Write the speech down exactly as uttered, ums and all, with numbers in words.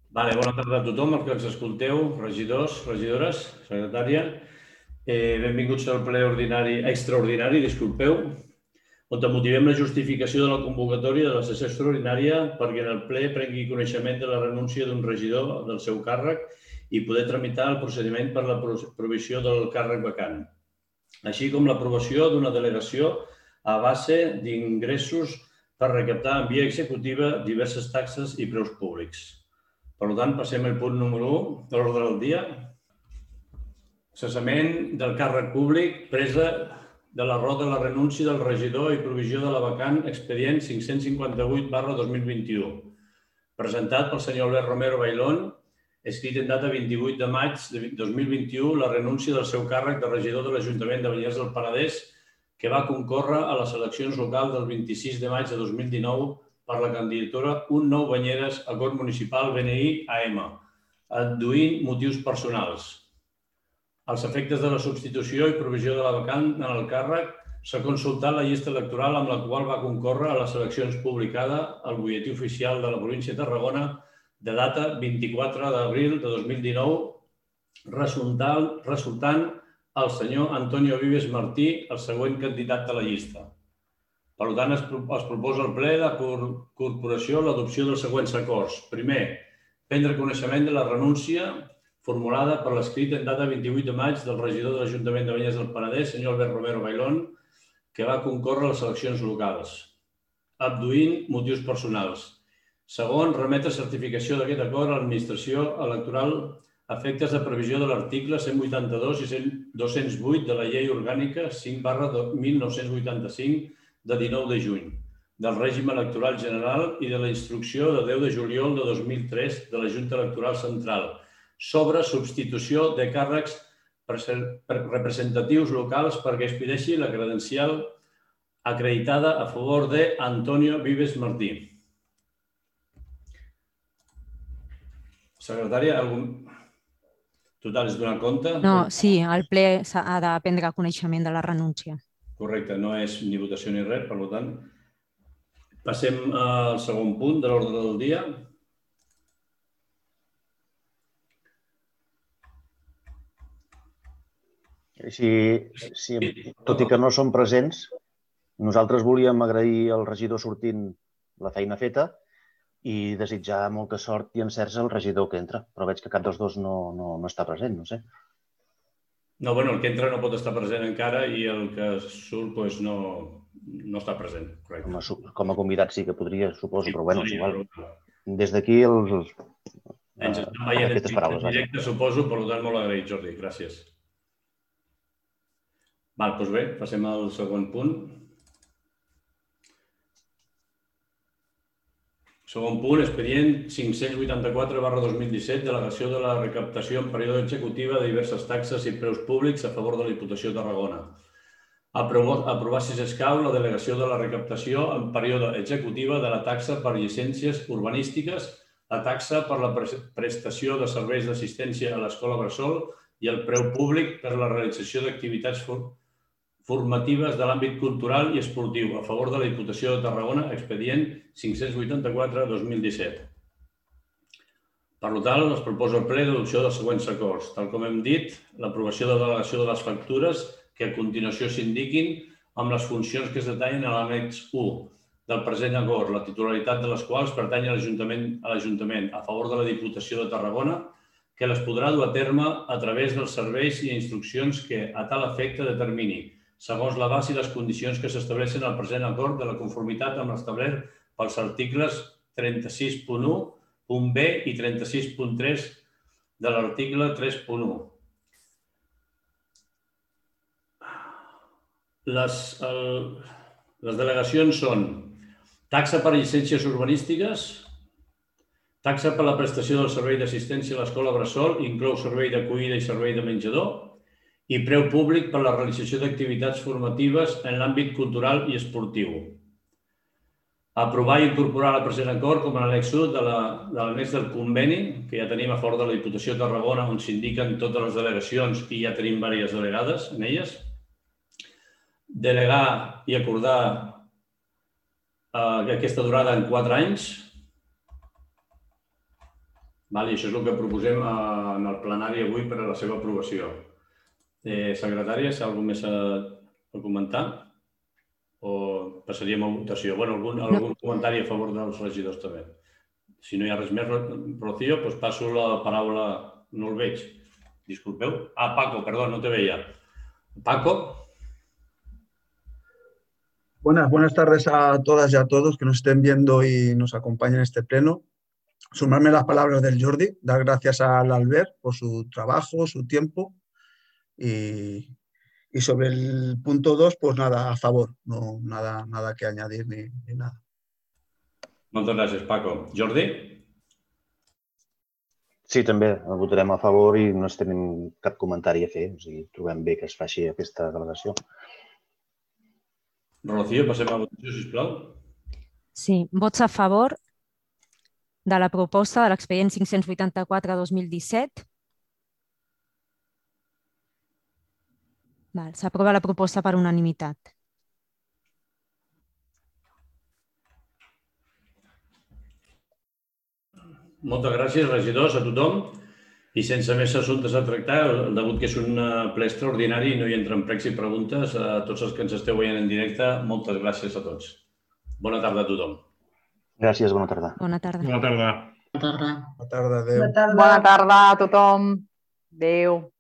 Vale, bona tarda a tothom, els que ens escolteu, regidors, regidores, secretària. Eh, benvinguts al ple ordinari, extraordinari, disculpeu, on motivem la justificació de la convocatòria de la sessió extraordinària perquè en el ple prengui coneixement de la renúncia d'un regidor del seu càrrec i poder tramitar el procediment per la provisió del càrrec vacant, així com l'aprovació d'una delegació a base d'ingressos per recaptar en via executiva diverses taxes i preus públics. Per tant, passem al punt número u de l'ordre del dia. Cessament del càrrec públic, presa de la raó de la renúncia del regidor i provisió de la vacant expedient cinc-cents cinquanta-vuit barra dos mil vint-i-u, presentat pel senyor Albert Romero Bailón, escrit en data vint-i-vuit de maig de dos mil vint-i-u, la renúncia del seu càrrec de regidor de l'Ajuntament de Banyeres del Penedès, que va concórrer a les eleccions locals del vint-i-sis de maig de dos mil dinou per la candidatura Un Nou Banyeres a Cort Municipal B N I A M, adduint motius personals. Als efectes de la substitució i provisió de la vacant en el càrrec, s'ha consultat la llista electoral amb la qual va concórrer a les eleccions publicada al Butlletí Oficial de la província de Tarragona de data vint-i-quatre d'abril de dos mil dinou, resultant, resultant el senyor Antonio Vives Martí, el següent candidat de la llista. Per tant, es proposa al ple de corporació l'adopció dels següents acords. Primer, prendre coneixement de la renúncia formulada per l'escrit en data vint-i-vuit de maig del regidor de l'Ajuntament de Banyeres del Penedès, senyor Albert Romero Bailón, que va concórrer a les eleccions locals, adduint motius personals. Segon, remetre certificació d'aquest acord a l'administració electoral a efectes de previsió de l'article cent vuitanta-dos i dos-cents vuit de la llei orgànica cinc barra mil nou-cents vuitanta-cinc de dinou de juny, del règim electoral general i de la instrucció de deu de juliol de dos mil tres de la Junta Electoral Central sobre substitució de càrrecs representatius locals perquè expedeixi la credencial acreditada a favor de Antonio Vives Martí. Secretària, algun... Total, és donar compte? No, sí, el ple ha de prendre coneixement de la renúncia. Correcte, no és ni votació ni res, per tant, passem al segon punt de l'ordre del dia. Si, si, tot i que no som presents, nosaltres volíem agrair al regidor sortint la feina feta i desitjar molta sort i encerts al regidor que entra, però veig que cap dels dos no, no, no està present, no sé. No, bueno, el que entra no pot estar present encara i el que surt doncs, no, no està present. Com a, com a convidat sí que podria, suposo, però bueno, és igual. Des d'aquí els... Ens estan veient en directe, suposo, per tant, molt agraït, Jordi. Gràcies. Val, doncs bé, passem al següent punt. Segon punt, expedient cinc-cents vuitanta-quatre barra dos mil disset, delegació de la recaptació en període executiva de diverses taxes i preus públics a favor de la Diputació de Tarragona. Aprovar si s'escau la delegació de la recaptació en període executiva de la taxa per llicències urbanístiques, la taxa per la prestació de serveis d'assistència a l'escola bressol i el preu públic per la realització d'activitats formatives de l'àmbit cultural i esportiu a favor de la Diputació de Tarragona, expedient cinc-cents vuitanta-quatre barra dos mil disset. Per tant, es proposa al ple l'adopció dels següents acords. Tal com hem dit, l'aprovació de la delegació de les factures que a continuació s'indiquin amb les funcions que es detallen a l'annex u del present acord, la titularitat de les quals pertany a l'Ajuntament a favor de la Diputació de Tarragona, que les podrà dur a terme a través dels serveis i instruccions que a tal efecte determini, segons l'abast i les condicions que s'estableixen al present acord de la conformitat amb l'establert pels articles trenta-sis punt u punt b i trenta-sis punt tres de l'article tres punt u. Les, el, les delegacions són taxa per llicències urbanístiques, taxa per la prestació del servei d'assistència a l'escola bressol, inclou servei d'acollida i servei de menjador, i preu públic per la realització d'activitats formatives en l'àmbit cultural i esportiu. Aprovar i incorporar el present acord com a l'annex u de l'annex del conveni, que ja tenim a favor de la Diputació de Tarragona, on s'indiquen totes les delegacions i ja tenim diverses delegades en elles. Delegar i acordar aquesta durada en quatre anys. I això és el que proposem en el plenari avui per a la seva aprovació. Secretària, si hi ha alguna cosa més a comentar? O passaríem a votació? Bé, algun comentari a favor dels regidors també. Si no hi ha res més, Rocío, doncs passo la paraula. No el veig. Disculpeu. Ah, Paco, perdó, no te veía. Paco. Buenas, buenas tardes a todas y a todos que nos estén viendo y nos acompañen en este pleno. Sumarme las palabras del Jordi, dar gracias al Albert por su trabajo, su tiempo y, y sobre el punto dos, pues nada, a favor, no nada, nada que añadir ni, ni nada. Moltes gràcies, Paco. Jordi? Sí, també el votarem a favor i no tenim cap comentari a fer. O sigui, trobem bé que es faci aquesta delegació. Rocío, passem a votació, sisplau. Sí, vots a favor de la proposta de l'expedient cinc-cents vuitanta-quatre dos mil disset. S'aprova la proposta per unanimitat. Moltes gràcies, regidors, a tothom. I sense més assumptes a tractar, degut que és un ple extraordinari i no hi entren pregs i preguntes, a tots els que ens esteu veient en directe, moltes gràcies a tots. Bona tarda a tothom. Gràcies, bona tarda. Bona tarda. Bona tarda. Bona tarda, adéu. Bona tarda a tothom. Adéu.